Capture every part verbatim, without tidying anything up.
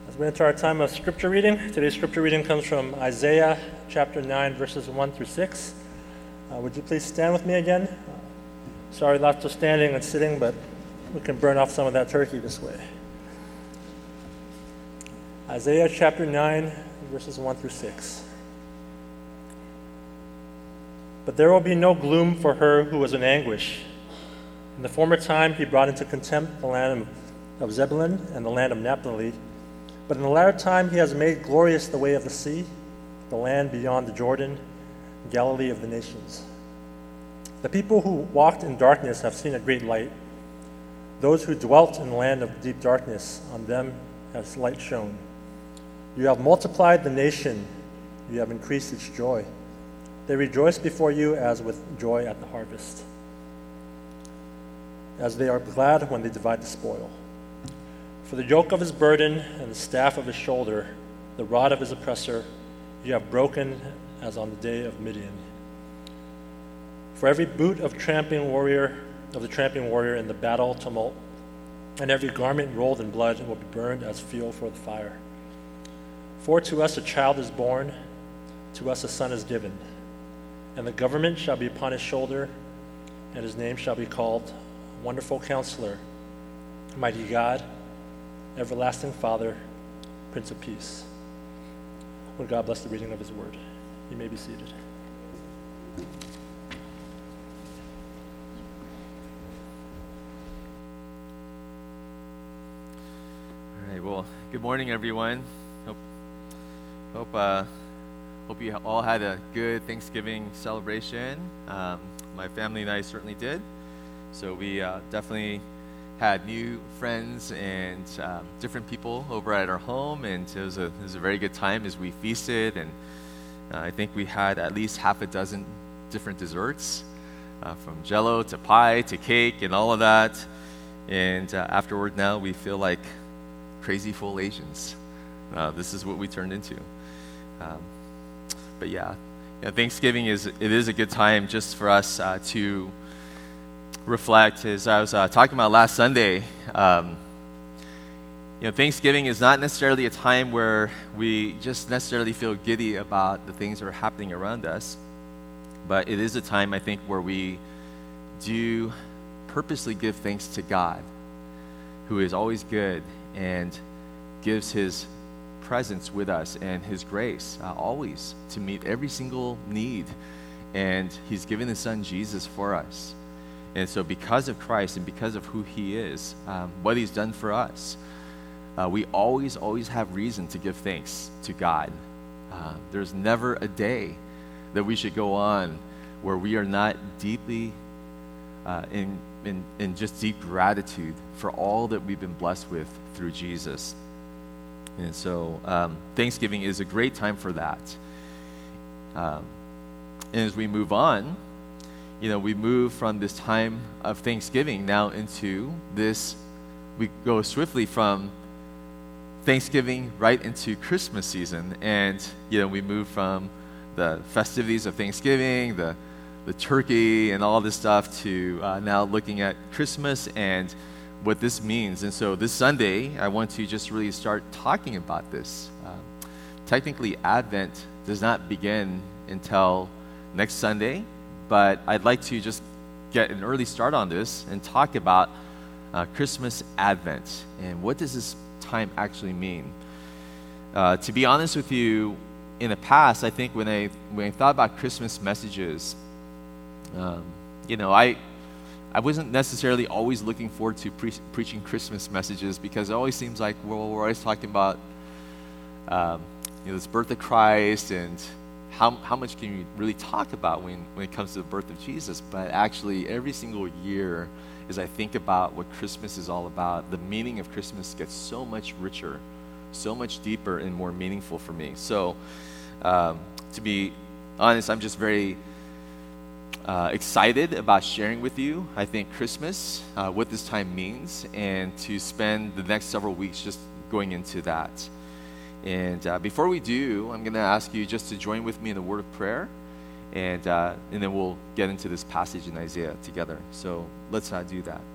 As we enter our time of scripture reading, today's scripture reading comes from Isaiah chapter nine, verses one through six. Uh, would you please stand with me again? Uh, sorry, lots of standing and sitting, but we can burn off some of that turkey this way. Isaiah chapter nine, verses one through six. But there will be no gloom for her who was in anguish. In the former time he brought into contempt the land of Zebulun and the land of Naphtali. But in the latter time he has made glorious the way of the sea, the land beyond the Jordan, Galilee of the nations. The people who walked in darkness have seen a great light. Those who dwelt in the land of deep darkness, on them has light shone. You have multiplied the nation, you have increased its joy. They rejoice before you as with joy at the harvest, as they are glad when they divide the spoil. For the yoke of his burden and the staff of his shoulder, the rod of his oppressor, you have broken as on the day of Midian. For every boot of tramping warrior, of the tramping warrior in the battle tumult, and every garment rolled in blood will be burned as fuel for the fire. For to us a child is born, to us a son is given, and the government shall be upon his shoulder, and his name shall be called Wonderful Counselor, Mighty God, Everlasting Father, Prince of Peace. Would God bless the reading of his word. You may be seated. All right, well, good morning, everyone. Hope, hope, uh, hope you all had a good Thanksgiving celebration. Um, my family and I certainly did. So we uh, definitely had new friends and um, different people over at our home, and it was, a, it was a very good time as we feasted, and uh, I think we had at least half a dozen different desserts, uh, from jello to pie to cake and all of that, and uh, afterward now we feel like crazy full Asians. Uh, this is what we turned into. Um, but yeah, you know, Thanksgiving is it is a good time just for us uh, to reflect. As I was uh, talking about last Sunday, um, you know, Thanksgiving is not necessarily a time where we just necessarily feel giddy about the things that are happening around us, but it is a time, I think, where we do purposely give thanks to God, who is always good and gives his presence with us and his grace uh, always to meet every single need, and he's given his son Jesus for us. And so because of Christ and because of who he is, um, what he's done for us, uh, we always, always have reason to give thanks to God. Uh, there's never a day that we should go on where we are not deeply uh, in, in, in just deep gratitude for all that we've been blessed with through Jesus. And so um, Thanksgiving is a great time for that. Um, and as we move on, you know, we move from this time of Thanksgiving now into this, we go swiftly from Thanksgiving right into Christmas season. And, you know, we move from the festivities of Thanksgiving, the, the turkey and all this stuff, to uh, now looking at Christmas and what this means. And so this Sunday, I want to just really start talking about this. Um, technically, Advent does not begin until next Sunday, but I'd like to just get an early start on this and talk about uh, Christmas Advent and what does this time actually mean. Uh, to be honest with you, in the past, I think when I when I thought about Christmas messages, um, you know, I I wasn't necessarily always looking forward to pre- preaching Christmas messages, because it always seems like well, we're always talking about um, you know, this birth of Christ, and How, how much can you really talk about when, when it comes to the birth of Jesus? But actually, every single year, as I think about what Christmas is all about, the meaning of Christmas gets so much richer, so much deeper and more meaningful for me. So, um, to be honest, I'm just very uh, excited about sharing with you, I think, Christmas, uh, what this time means, and to spend the next several weeks just going into that. And uh, before we do, I'm going to ask you just to join with me in a word of prayer, and uh, and then we'll get into this passage in Isaiah together. So let's uh, do that.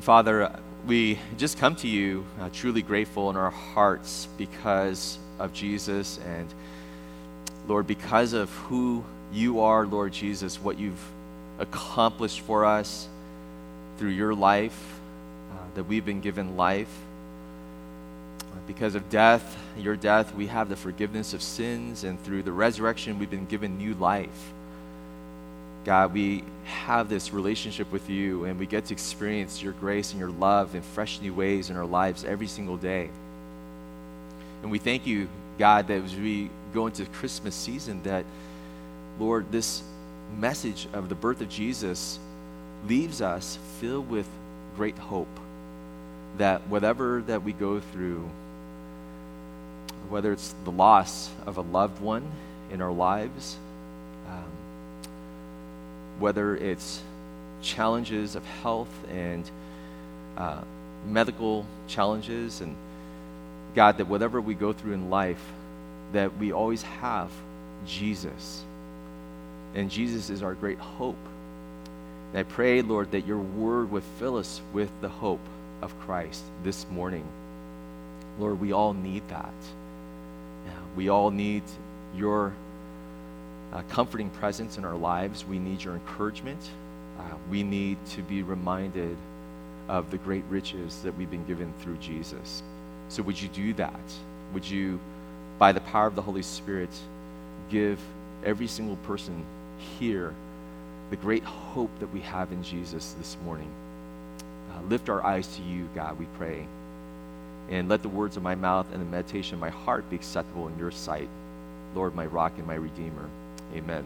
Father, we just come to you uh, truly grateful in our hearts because of Jesus, and Lord, because of who you are, Lord Jesus, what you've accomplished for us through your life, uh, that we've been given life. Because of death, your death, we have the forgiveness of sins, and through the resurrection, we've been given new life. God, we have this relationship with you, and we get to experience your grace and your love in fresh new ways in our lives every single day. And we thank you, God, that as we go into Christmas season, that, Lord, this message of the birth of Jesus leaves us filled with great hope that whatever that we go through, whether it's the loss of a loved one in our lives, um, whether it's challenges of health and uh, medical challenges, and God, that whatever we go through in life, that we always have Jesus. And Jesus is our great hope. And I pray, Lord, that your word would fill us with the hope of Christ this morning. Lord, we all need that. We all need your uh, comforting presence in our lives. We need your encouragement. Uh, we need to be reminded of the great riches that we've been given through Jesus. So would you do that? Would you, by the power of the Holy Spirit, give every single person here the great hope that we have in Jesus this morning? Uh, lift our eyes to you, God, we pray. And let the words of my mouth and the meditation of my heart be acceptable in your sight, Lord, my rock and my redeemer. Amen.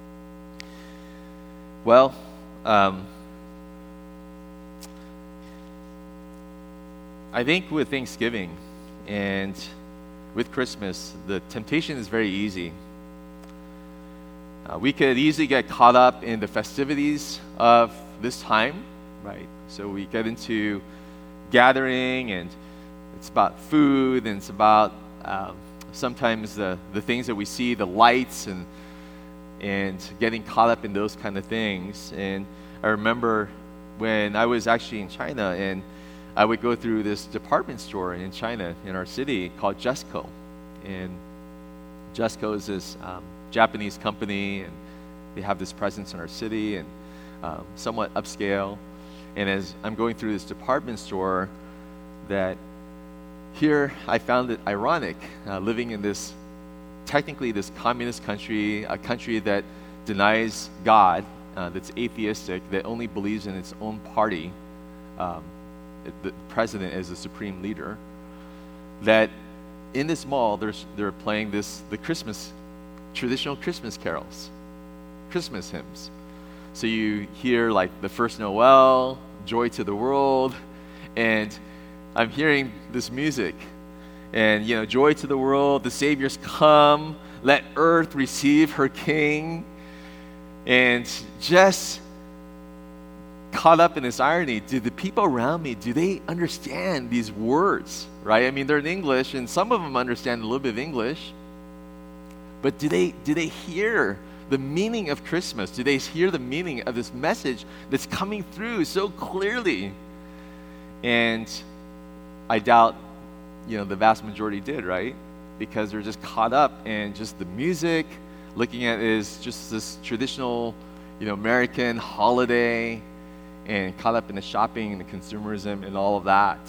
Well, um, I think with Thanksgiving and with Christmas, the temptation is very easy. Uh, we could easily get caught up in the festivities of this time, right? So we get into gathering, and it's about food, and it's about um, sometimes the, the things that we see, the lights, and and getting caught up in those kind of things. And I remember when I was actually in China, and I would go through this department store in China, in our city, called Jesco. And Jesco is this um, Japanese company, and they have this presence in our city, and um, somewhat upscale. And as I'm going through this department store, that here I found it ironic, uh, living in this, technically this communist country, a country that denies God, uh, that's atheistic, that only believes in its own party, um, the president as the supreme leader, that in this mall there's, they're playing this, the Christmas, traditional Christmas carols, Christmas hymns. So you hear like the first Noel, Joy to the World, and I'm hearing this music, and you know, joy to the world, the Savior's come, let earth receive her King, and just caught up in this irony. Do the people around me, do they understand these words, right? I mean, they're in English, and some of them understand a little bit of English, but do they do they hear the meaning of Christmas? Do they hear the meaning of this message that's coming through so clearly? And I doubt, you know, the vast majority did, right? Because they're just caught up in just the music, looking at it as just this traditional, you know, American holiday, and caught up in the shopping and the consumerism and all of that.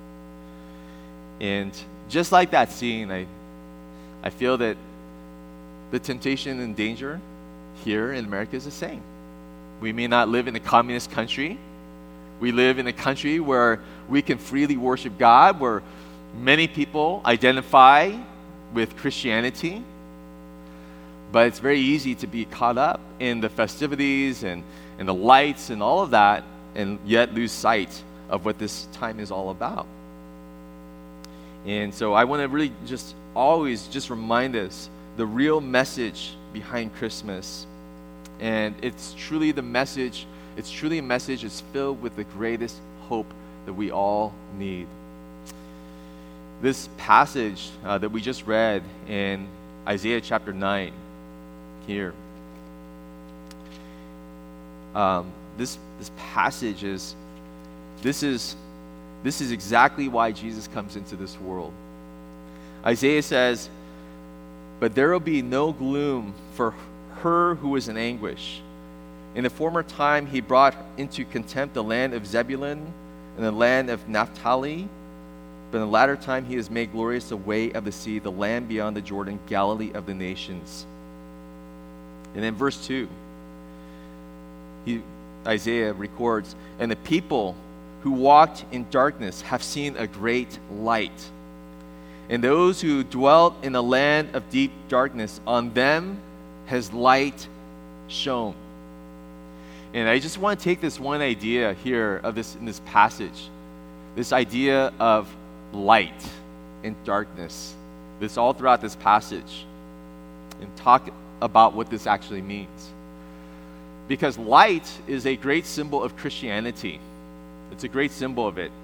And just like that scene, I, I feel that the temptation and danger here in America is the same. We may not live in a communist country. We live in a country where we can freely worship God, where many people identify with Christianity. But it's very easy to be caught up in the festivities and, and the lights and all of that, and yet lose sight of what this time is all about. And so I want to really just always just remind us the real message behind Christmas. And it's truly the message, it's truly a message that's filled with the greatest hope that we all need. This passage uh, that we just read in Isaiah chapter nine here, um, this this passage is this is, this is exactly why Jesus comes into this world. Isaiah says, "But there will be no gloom for her who is in anguish. In the former time he brought into contempt the land of Zebulun and the land of Naphtali. But in the latter time he has made glorious the way of the sea, the land beyond the Jordan, Galilee of the nations." And then verse two, he, Isaiah records, "And the people who walked in darkness have seen a great light. And those who dwelt in the land of deep darkness, on them has light shone." And I just want to take this one idea here of this in this passage, this idea of light and darkness, this all throughout this passage, and talk about what this actually means. Because light is a great symbol of Christianity. It's a great symbol of it.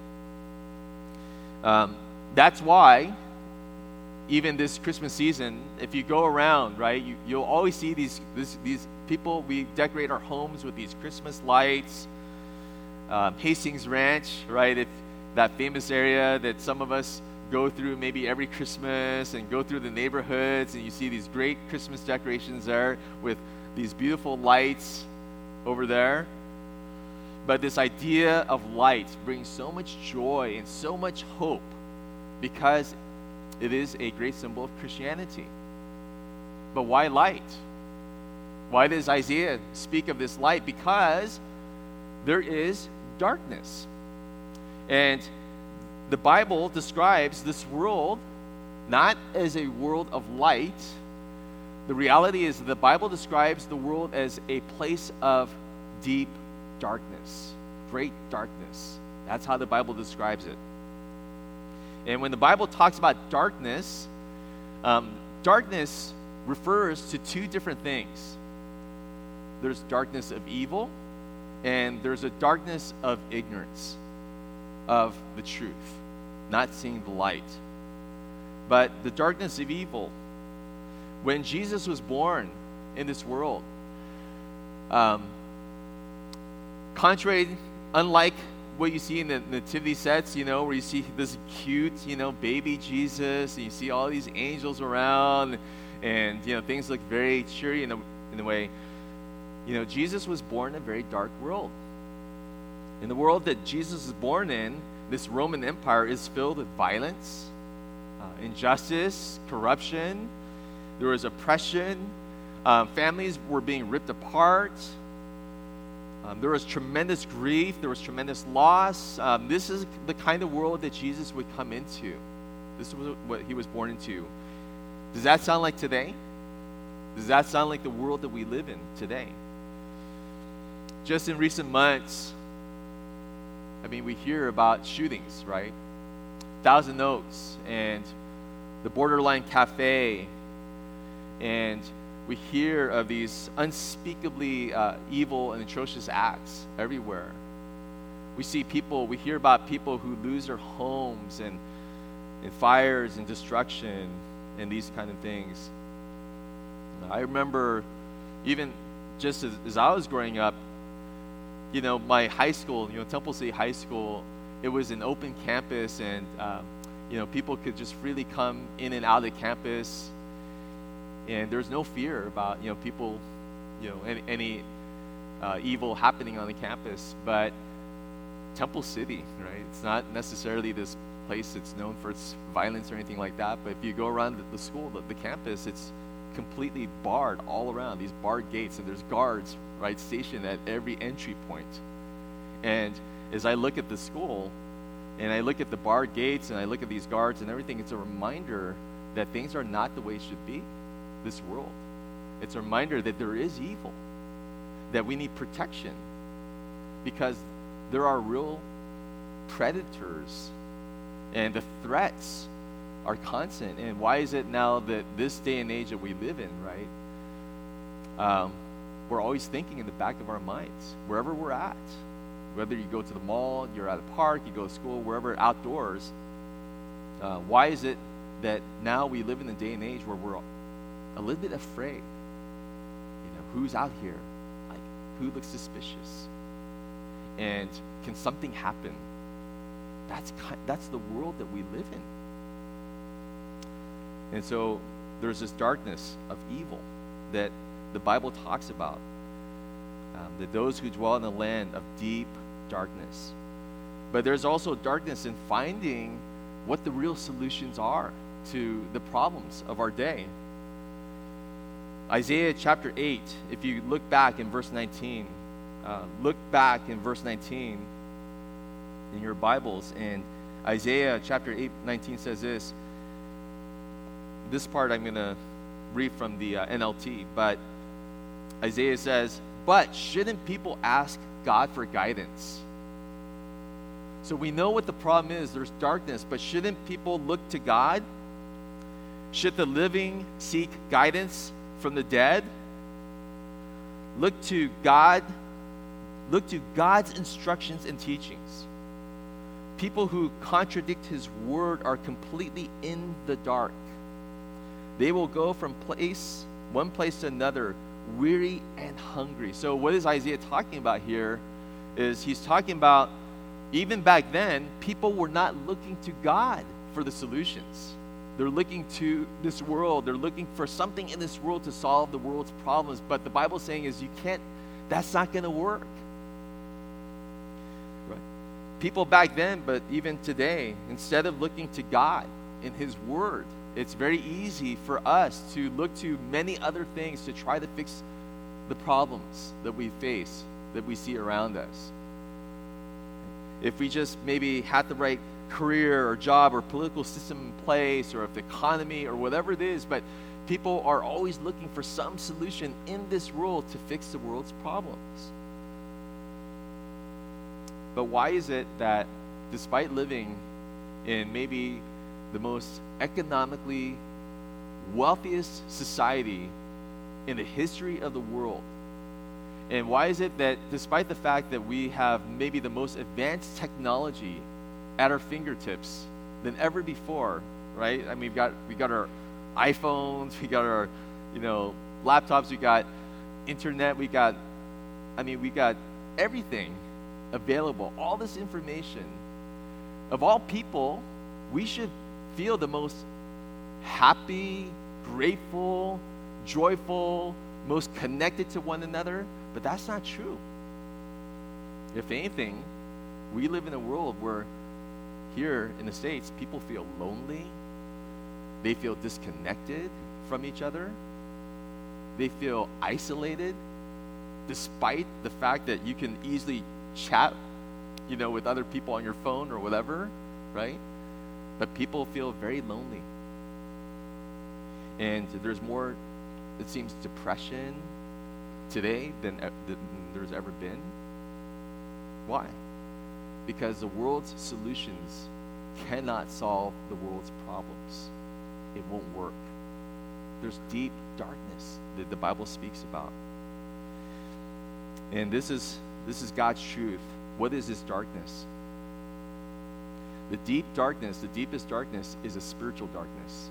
Um, that's why, even this Christmas season, if you go around, right, you, you'll always see these this, these people. We decorate our homes with these Christmas lights. Um, Hastings Ranch, right, if that famous area that some of us go through maybe every Christmas and go through the neighborhoods, and you see these great Christmas decorations there with these beautiful lights over there. But this idea of light brings so much joy and so much hope because it is a great symbol of Christianity. But why light? Why does Isaiah speak of this light? Because there is darkness. And the Bible describes this world not as a world of light. The reality is the Bible describes the world as a place of deep darkness, great darkness. That's how the Bible describes it. And when the Bible talks about darkness, um, darkness refers to two different things. There's darkness of evil, and there's a darkness of ignorance of the truth, not seeing the light. But the darkness of evil, when Jesus was born in this world, um, contrary, unlike what you see in the nativity sets, you know, where you see this cute, you know, baby Jesus, and you see all these angels around, and, you know, things look very cheery in a, in a way. You know, Jesus was born in a very dark world. In the world that Jesus was born in, this Roman Empire is filled with violence, uh, injustice, corruption. There was oppression. Um, families were being ripped apart. Um, there was tremendous grief. There was tremendous loss. Um, this is the kind of world that Jesus would come into. This was what he was born into. Does that sound like today? Does that sound like the world that we live in today? Just in recent months, I mean, we hear about shootings, right? Thousand Oaks and the Borderline Cafe, and we hear of these unspeakably uh, evil and atrocious acts everywhere. We see people, we hear about people who lose their homes and, and fires and destruction and these kind of things. I remember even just as, as I was growing up, you know, my high school, you know, Temple City High School, it was an open campus, and, um, you know, people could just freely come in and out of the campus, and there's no fear about, you know, people, you know, any, any uh, evil happening on the campus. But Temple City, right, it's not necessarily this place that's known for its violence or anything like that, but if you go around the, the school, the, the campus, it's completely barred all around, these barred gates, and there's guards, right, stationed at every entry point. And as I look at the school, and I look at the barred gates, and I look at these guards and everything, it's a reminder that things are not the way it should be, this world. It's a reminder that there is evil, that we need protection, because there are real predators, and the threats are constant. And why is it now that this day and age that we live in, right, um, we're always thinking in the back of our minds, wherever we're at, whether you go to the mall, you're at a park, you go to school, wherever outdoors, uh, why is it that now we live in a day and age where we're a little bit afraid? You know, who's out here? Like, who looks suspicious? And can something happen? that's that's the world that we live in. And so there's this darkness of evil that the Bible talks about, um, that those who dwell in the land of deep darkness. But there's also darkness in finding what the real solutions are to the problems of our day. Isaiah chapter eight, if you look back in verse nineteen, uh, look back in verse nineteen in your Bibles, and Isaiah chapter eight, nineteen says this. This part I'm going to read from the uh, N L T, but Isaiah says, "But shouldn't people ask God for guidance?" So we know what the problem is. There's darkness, but shouldn't people look to God? Should the living seek guidance from the dead? Look to God. Look to God's instructions and teachings. People who contradict His word are completely in the dark. They will go from place, one place to another, weary and hungry. So what is Isaiah talking about here? Is he's talking about, even back then, people were not looking to God for the solutions. They're looking to this world. They're looking for something in this world to solve the world's problems. But the Bible's saying is you can't, that's not going to work. Right? People back then, but even today, instead of looking to God in His word, it's very easy for us to look to many other things to try to fix the problems that we face, that we see around us. If we just maybe had the right career or job or political system in place, or if the economy or whatever it is, but people are always looking for some solution in this world to fix the world's problems. But why is it that despite living in maybe the most economically wealthiest society in the history of the world, and why is it that despite the fact that we have maybe the most advanced technology at our fingertips than ever before, right? I mean, we've got we got our iPhones, we got our, you know, laptops, we got internet, we got, I mean, we got everything available, all this information. Of all people, we should feel the most happy, grateful, joyful, most connected to one another, but that's not true. If anything, we live in a world where here in the States, people feel lonely, they feel disconnected from each other, they feel isolated, despite the fact that you can easily chat, you know, with other people on your phone or whatever, right? But people feel very lonely. And there's more, it seems, depression today than, than there's ever been. Why? Because the world's solutions cannot solve the world's problems. It won't work. There's deep darkness that the Bible speaks about. And this is this is God's truth. What is this darkness? The deep darkness, the deepest darkness is a spiritual darkness.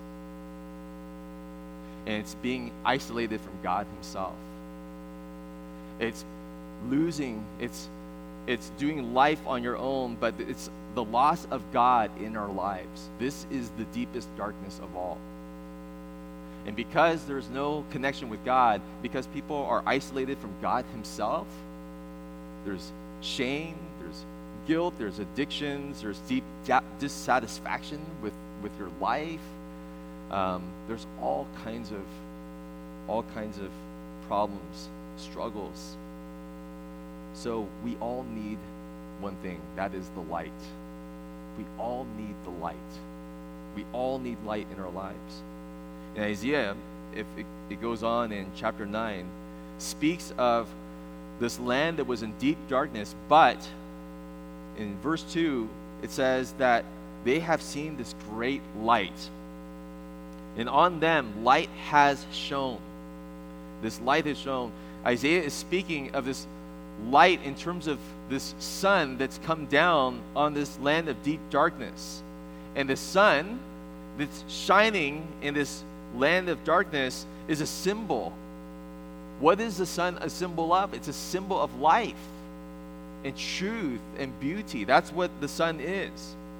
And it's being isolated from God Himself. It's losing, it's it's doing life on your own, but it's the loss of God in our lives. This is the deepest darkness of all. And because there's no connection with God, because people are isolated from God Himself, there's shame, there's guilt, there's addictions, there's deep dissatisfaction with, with your life. Um, there's all kinds of all kinds of problems, struggles. So we all need one thing, that is the light. We all need the light. We all need light in our lives. And Isaiah, if it, it goes on in chapter nine, speaks of this land that was in deep darkness, but in verse two, it says that they have seen this great light. And on them, light has shone. This light has shone. Isaiah is speaking of this light in terms of this sun that's come down on this land of deep darkness. And the sun that's shining in this land of darkness is a symbol. What is the sun a symbol of? It's a symbol of life and truth and beauty. That's what the sun is.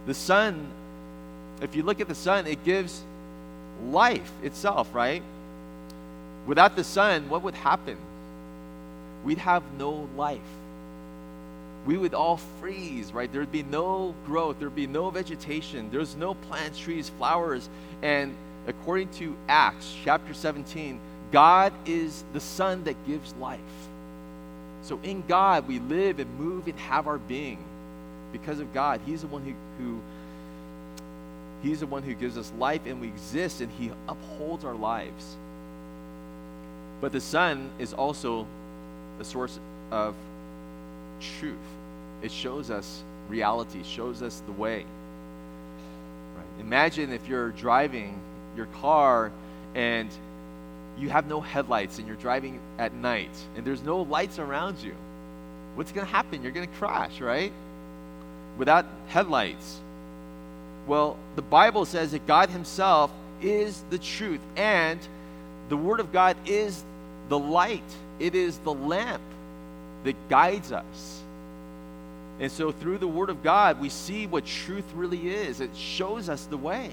The sun, if you look at the sun, it gives life itself, right? Without the sun, what would happen? We'd have no life. We would all freeze, right? There'd be no growth. There'd be no vegetation. There's no plants, trees, flowers. And according to Acts chapter seventeen, God is the sun that gives life. So in God, we live and move and have our being. Because of God, He's the one who, who He's the one who gives us life, and we exist, and He upholds our lives. But the sun is also a source of truth. It shows us reality, shows us the way. Right? Imagine if you're driving your car and you have no headlights and you're driving at night and there's no lights around you. What's going to happen? You're going to crash, right? Without headlights. Well, the Bible says that God Himself is the truth, and the Word of God is the light. It is the lamp that guides us. And so through the Word of God, we see what truth really is. It shows us the way.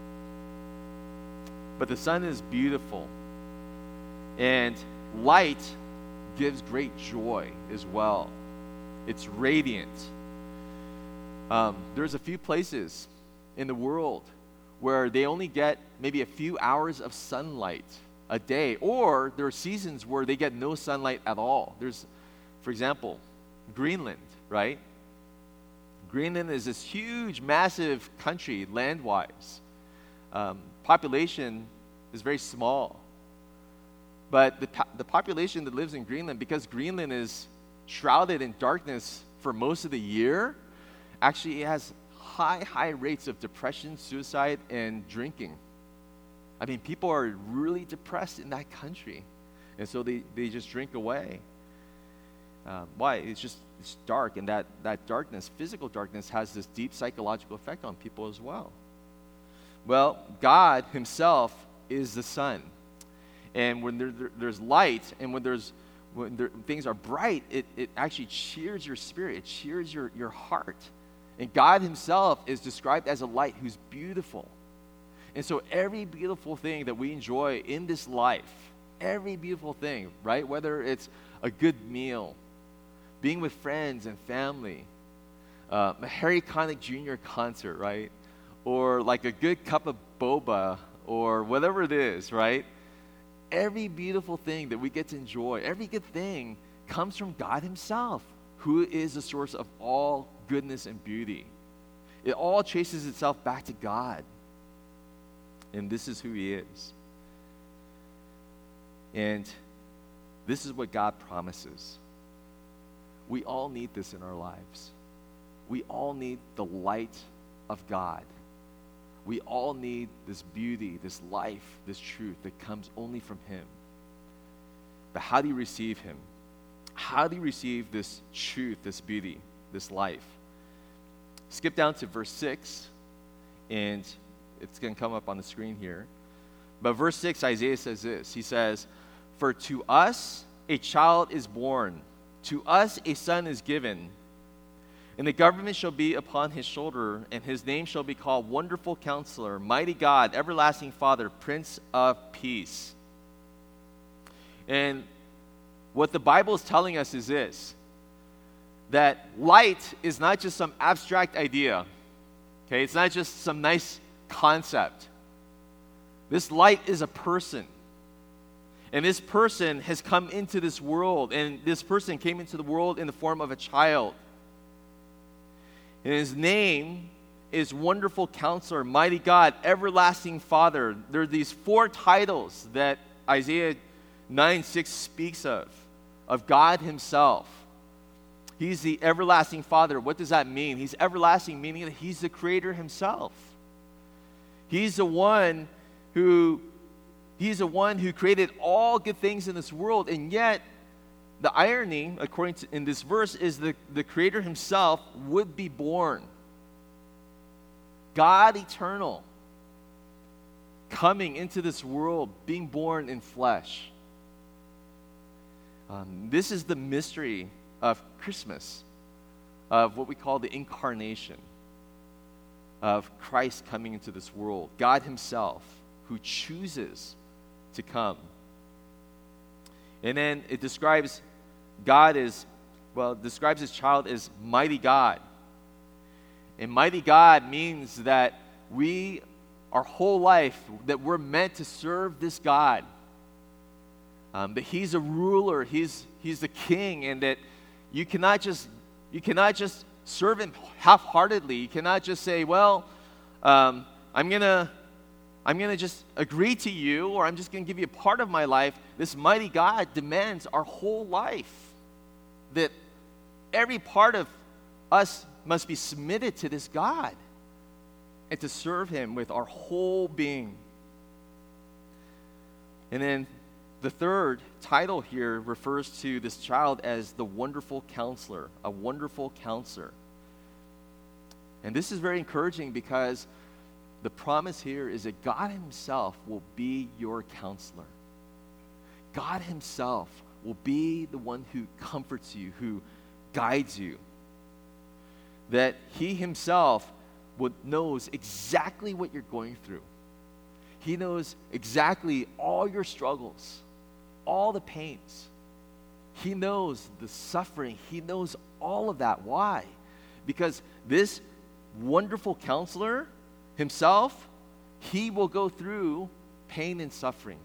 But the sun is beautiful. And light gives great joy as well. It's radiant. Um, there's a few places in the world where they only get maybe a few hours of sunlight a day, or there are seasons where they get no sunlight at all. There's, for example, Greenland, right? Greenland is this huge, massive country land-wise. Um, population is very small. But the, the population that lives in Greenland, because Greenland is shrouded in darkness for most of the year, actually it has high, high rates of depression, suicide, and drinking. I mean, people are really depressed in that country. And so they, they just drink away. Uh, why? It's just it's dark, and that, that darkness, physical darkness, has this deep psychological effect on people as well. Well, God Himself is the sun. And when there, there, there's light, and when there's when there, things are bright, it, it actually cheers your spirit. It cheers your, your heart. And God Himself is described as a light who's beautiful. And so every beautiful thing that we enjoy in this life, every beautiful thing, right? Whether it's a good meal, being with friends and family, uh, a Harry Connick Junior concert, right? Or like a good cup of boba, or whatever it is, right? Every beautiful thing that we get to enjoy, every good thing comes from God Himself, who is the source of all goodness and beauty. It all traces itself back to God. And this is who He is. And this is what God promises. We all need this in our lives. We all need the light of God. We all need this beauty, this life, this truth that comes only from Him. But how do you receive Him? How do you receive this truth, this beauty, this life? Skip down to verse six, and it's going to come up on the screen here. But verse six, Isaiah says this. He says, "For to us a child is born, to us a son is given, and the government shall be upon His shoulder, and His name shall be called Wonderful Counselor, Mighty God, Everlasting Father, Prince of Peace." And what the Bible is telling us is this, that light is not just some abstract idea. Okay, it's not just some nice concept. This light is a person. And this person has come into this world, and this person came into the world in the form of a child. And His name is Wonderful Counselor, Mighty God, Everlasting Father. There are these four titles that Isaiah nine six speaks of, of God Himself. He's the everlasting Father. What does that mean? He's everlasting, meaning that He's the Creator Himself. He's the one who, He's the one who created all good things in this world, and yet the irony, according to in this verse, is that the Creator Himself would be born. God eternal, coming into this world, being born in flesh. Um, this is the mystery of Christmas, of what we call the incarnation. of Christ coming into this world, God himself, who chooses to come. And then it describes God as, well, it describes his child as mighty God. And mighty God means that we, our whole life, that we're meant to serve this God. Um, that he's a ruler, he's he's the king, and that you cannot just you cannot just serve him half-heartedly. You cannot just say, well, um, I'm gonna I'm gonna just agree to you, or I'm just gonna give you a part of my life. This mighty God demands our whole life. That every part of us must be submitted to this God and to serve him with our whole being. And then the third title here refers to this child as the wonderful counselor, a wonderful counselor. And this is very encouraging because the promise here is that God himself will be your counselor. God himself will be the one who comforts you, who guides you. That he himself would, knows exactly what you're going through. He knows exactly all your struggles, all the pains. He knows the suffering. He knows all of that. Why? Because this wonderful counselor himself, he will go through pain and suffering.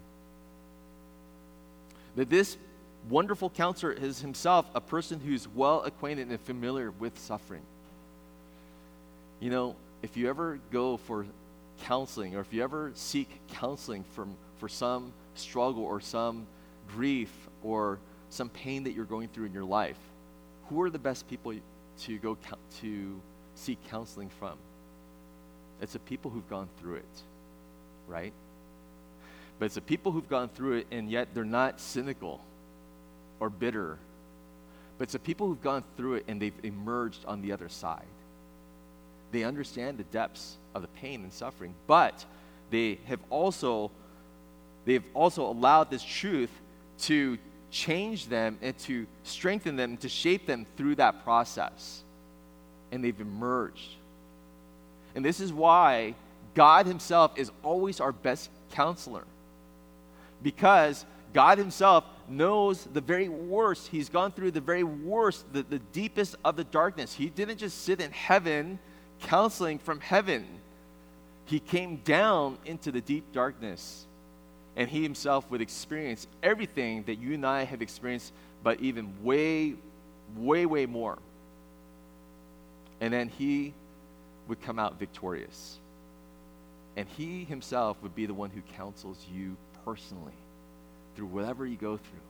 That this wonderful counselor is himself a person who's well acquainted and familiar with suffering. You know, if you ever go for counseling, or if you ever seek counseling from for some struggle or some grief or some pain that you're going through in your life, who are the best people to go to seek counseling from? It's the people who've gone through it, right? But it's the people who've gone through it, and yet they're not cynical or bitter. But it's the people who've gone through it and they've emerged on the other side. They understand the depths of the pain and suffering, but they have also they've also allowed this truth to change them and to strengthen them, to shape them through that process. And they've emerged. And this is why God himself is always our best counselor. Because God himself knows the very worst. He's gone through the very worst, the, the deepest of the darkness. He didn't just sit in heaven counseling from heaven. He came down into the deep darkness, and he himself would experience everything that you and I have experienced, but even way, way, way more. And then he would come out victorious. And he himself would be the one who counsels you personally through whatever you go through.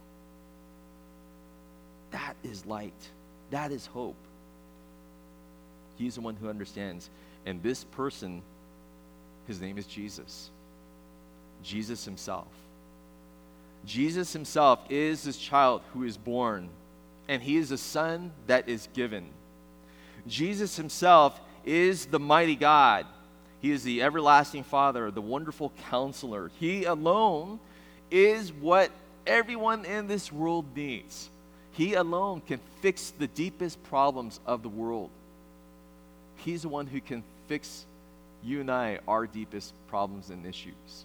That is light. That is hope. He's the one who understands. And this person, his name is Jesus. Jesus himself. Jesus himself is this child who is born, and he is a son that is given. Jesus himself is the mighty God. He is the everlasting Father, the wonderful counselor. He alone is what everyone in this world needs. He alone can fix the deepest problems of the world. He's the one who can fix you and I, our deepest problems and issues.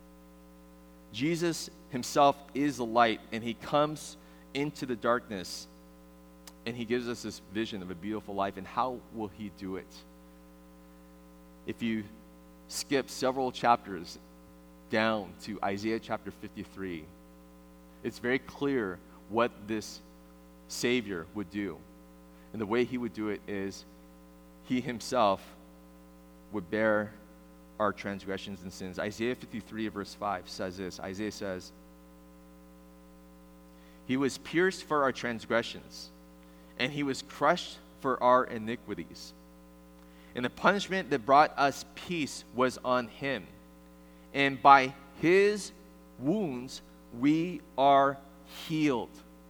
Jesus himself is the light, and he comes into the darkness, and he gives us this vision of a beautiful life. And how will he do it? If you skip several chapters down to Isaiah chapter fifty-three, it's very clear what this Savior would do. And the way he would do it is he himself would bear our transgressions and sins. Isaiah fifty-three verse five says this. Isaiah says, "He was pierced for our transgressions, and he was crushed for our iniquities. And the punishment that brought us peace was on him. And by his wounds we are healed."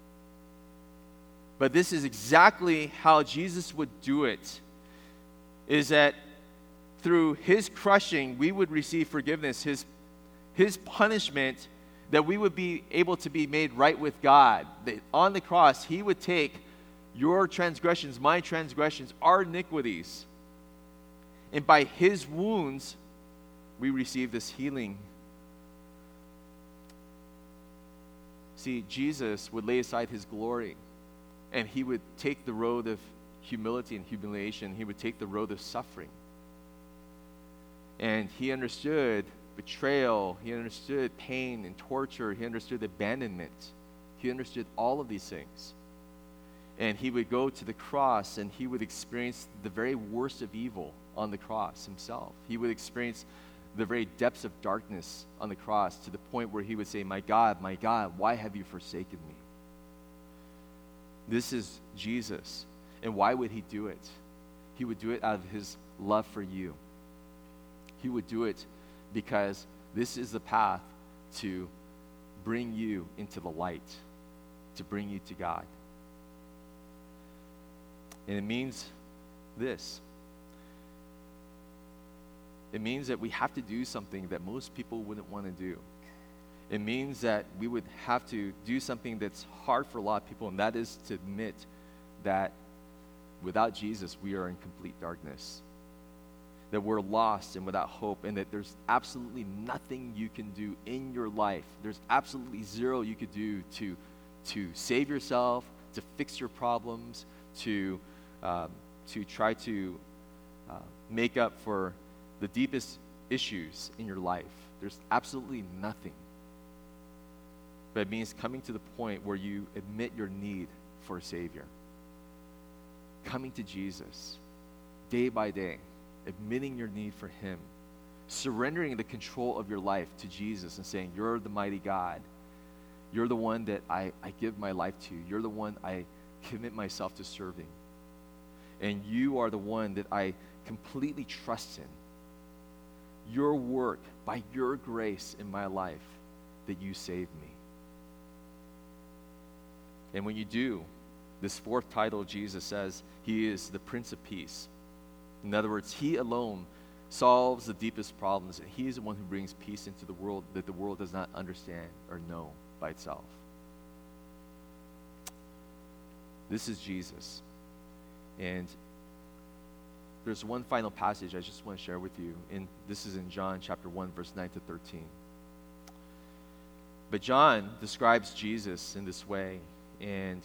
But this is exactly how Jesus would do it, is that through his crushing, we would receive forgiveness. His, his punishment, that we would be able to be made right with God. That on the cross, he would take your transgressions, my transgressions, our iniquities, And by his wounds, we receive this healing. See, Jesus would lay aside his glory, and he would take the road of humility and humiliation. He would take the road of suffering. And he understood betrayal. He understood pain and torture. He understood abandonment. He understood all of these things. And he would go to the cross, and he would experience the very worst of evil on the cross himself. He would experience the very depths of darkness on the cross, to the point where he would say, "My God, my God, why have you forsaken me?" This is Jesus. And why would he do it? He would do it out of his love for you. He would do it because this is the path to bring you into the light, to bring you to God. And it means this. It means that we have to do something that most people wouldn't want to do. It means that we would have to do something that's hard for a lot of people, and that is to admit that without Jesus, we are in complete darkness. That we're lost and without hope, and that there's absolutely nothing you can do in your life. There's absolutely zero you could do to, to save yourself, to fix your problems, to, um, to try to uh, make up for the deepest issues in your life. There's absolutely nothing. But it means coming to the point where you admit your need for a Savior. Coming to Jesus day by day, admitting your need for him, surrendering the control of your life to Jesus and saying, "You're the mighty God. You're the one that I, I give my life to. You're the one I commit myself to serving. And you are the one that I completely trust in. Your work, by your grace in my life, that you saved me." And when you do, this fourth title, Jesus says, he is the Prince of Peace. In other words, he alone solves the deepest problems, and he is the one who brings peace into the world that the world does not understand or know by itself. This is Jesus. And there's one final passage I just want to share with you, and this is in John chapter one, verse nine to thirteen. But John describes Jesus in this way, and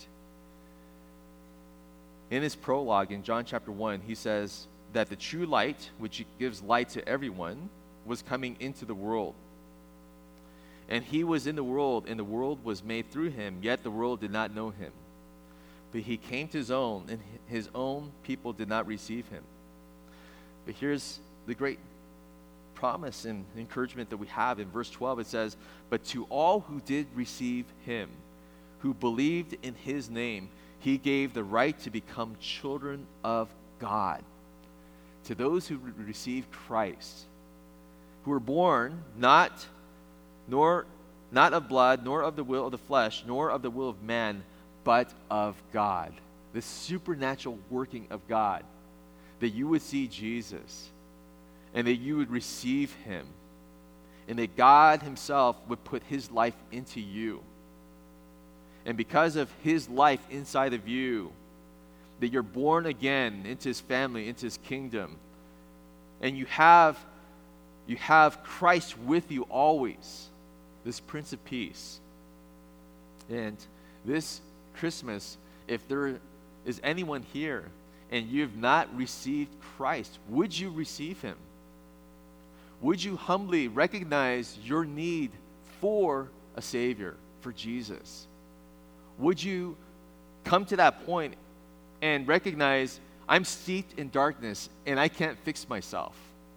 in his prologue in John chapter one, he says that the true light, which gives light to everyone, was coming into the world. And he was in the world, and the world was made through him, yet the world did not know him. But he came to his own, and his own people did not receive him. But here's the great promise and encouragement that we have. In verse twelve, it says, "But to all who did receive him, who believed in his name, he gave the right to become children of God." To those who re- receive Christ, who were born not nor not of blood, nor of the will of the flesh, nor of the will of man, but of God. The supernatural working of God. That you would see Jesus, and that you would receive him, and that God himself would put his life into you. And because of his life inside of you, that you're born again into his family, into his kingdom. And you have, you have Christ with you always, this Prince of Peace. And this Christmas, if there is anyone here and you have not received Christ, would you receive him? Would you humbly recognize your need for a Savior, for Jesus? Would you come to that point and recognize, I'm steeped in darkness and I can't fix myself?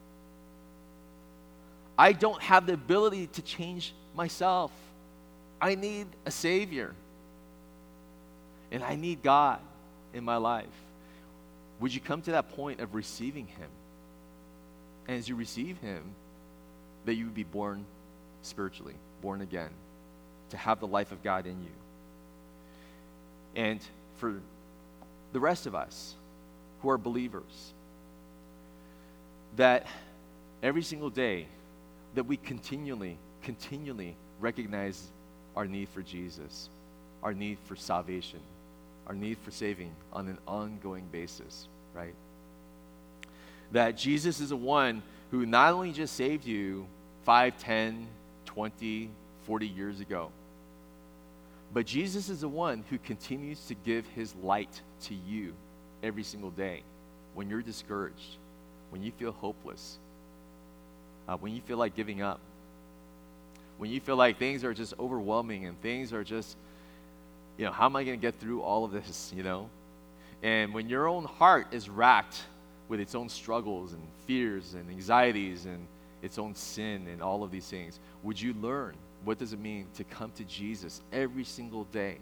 I don't have the ability to change myself. I need a Savior. And I need God in my life. Would you come to that point of receiving him? And as you receive him, that you would be born spiritually, born again, to have the life of God in you. And for the rest of us who are believers, that every single day that we continually, continually recognize our need for Jesus, our need for salvation, our need for saving on an ongoing basis, right? that Jesus is the one who not only just saved you five, ten, twenty, forty years ago, but Jesus is the one who continues to give his light to you every single day when you're discouraged, when you feel hopeless, uh, when you feel like giving up, when you feel like things are just overwhelming and things are just, you know, how am I going to get through all of this, you know? And when your own heart is racked with its own struggles and fears and anxieties and its own sin and all of these things, would you learn what does it mean to come to Jesus every single day?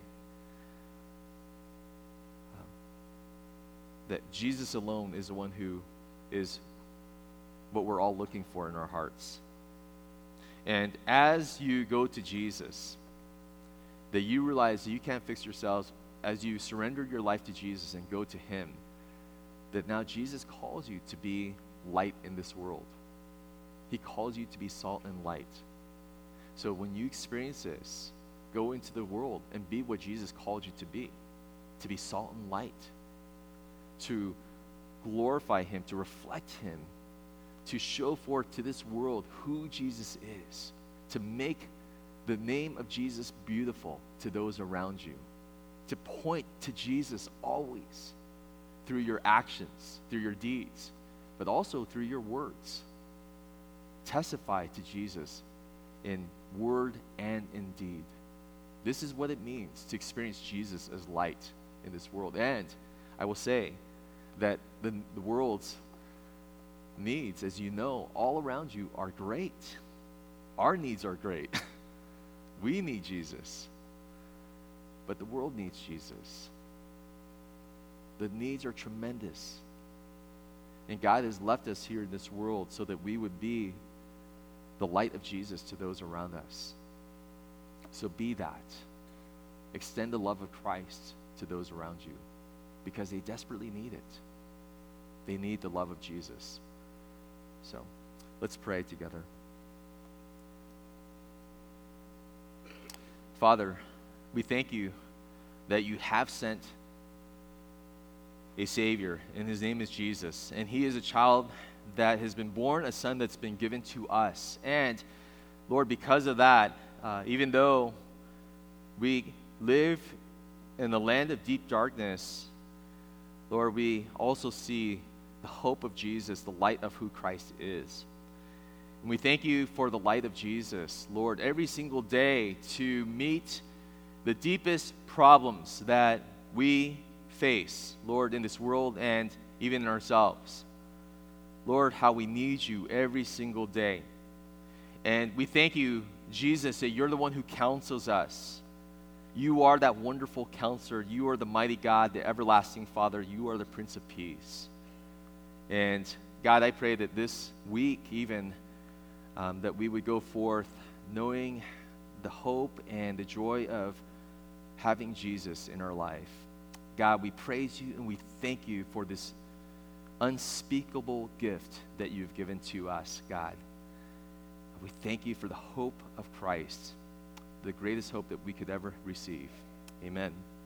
Um, that Jesus alone is the one who is what we're all looking for in our hearts. And as you go to Jesus, that you realize that you can't fix yourselves, as you surrender your life to Jesus and go to him, that now Jesus calls you to be light in this world. He calls you to be salt and light. So when you experience this, go into the world and be what Jesus called you to be, to be salt and light, to glorify him, to reflect him, to show forth to this world who Jesus is, to make the name of Jesus beautiful to those around you, to point to Jesus always through your actions, through your deeds, but also through your words. Testify to Jesus in word and in deed. This is what it means to experience Jesus as light in this world. And I will say that the, the world's needs, as you know, all around you are great. Our needs are great. We need Jesus. But the world needs Jesus. The needs are tremendous. And God has left us here in this world so that we would be the light of Jesus to those around us. So be that. Extend the love of Christ to those around you because they desperately need it. They need the love of Jesus. So let's pray together. Father, we thank you that you have sent a Savior, and his name is Jesus. And he is a child that has been born, a son that's been given to us. And Lord, because of that, uh, even though we live in the land of deep darkness, Lord, we also see the hope of Jesus, the light of who Christ is. And we thank you for the light of Jesus, Lord, every single day to meet the deepest problems that we face, Lord, in this world and even in ourselves. Lord, how we need you every single day. And we thank you, Jesus, that you're the one who counsels us. You are that wonderful counselor. You are the mighty God, the everlasting Father. You are the Prince of Peace. And God, I pray that this week even, um, that we would go forth knowing the hope and the joy of having Jesus in our life. God, we praise you and we thank you for this unspeakable gift that you've given to us, God. We thank you for the hope of Christ, the greatest hope that we could ever receive. Amen.